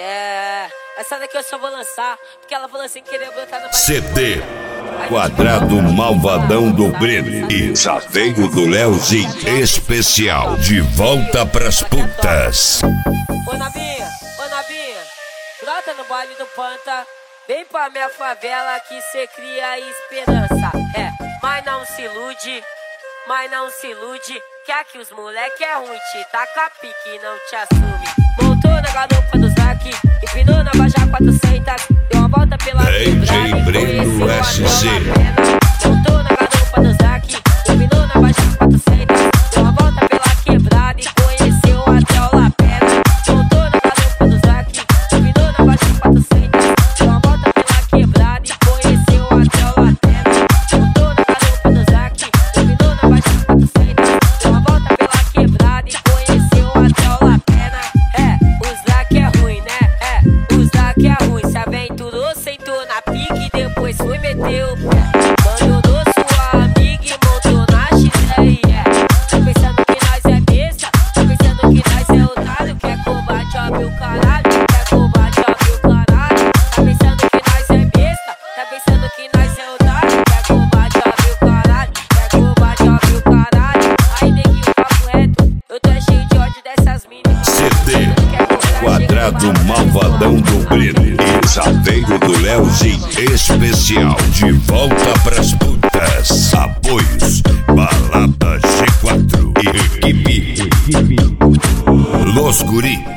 Essa daqui eu só vou lançar porque ela falou sem querer botar no baile. CD Quadrado Malvadão do Breno e já veio do Leozinho especial de volta pras putas. Ô Nabinha, brota no baile do Panta. Vem pra minha favela que cê cria esperança. Mas não se ilude, que aqui os moleque é ruim, te taca pique e não te assume. Montou na garupa do Zac, empinou na Baja 400, deu uma volta pela quebrada e Breno SC. Montou na garupa do Zac, empinou na Baja 400, deu uma volta pela quebrada e conheceu até o Lapena. Montou na garupa do Zac, empinou na Baja 400, deu uma volta pela quebrada e conheceu até o Lapena. Montou na garupa do Zac, empinou na Baja 400, deu uma volta pela quebrada e conheceu até o Lapena. O Zac é ruim, né? O Zac é ruim, se aventurou, sentou na pique e depois foi meteu o pé. Abandonou sua amiga e montou na XR. Tá pensando que nós é besta? Tá pensando que nós é otário? Quer combate, abre o caralho. Quer combate, abre o caralho. Tá pensando que nós é besta? Tá pensando que nós é otário? Quer combate, abre o caralho. Quer combate, abre o caralho. Aí neguinho, papo reto, eu tô cheio de ódio dessas minas. CD Quadrado Malvadão do Breno e já veio do Leozinho especial de volta pras putas. Apoios Balada G4 e equipe Los Guri.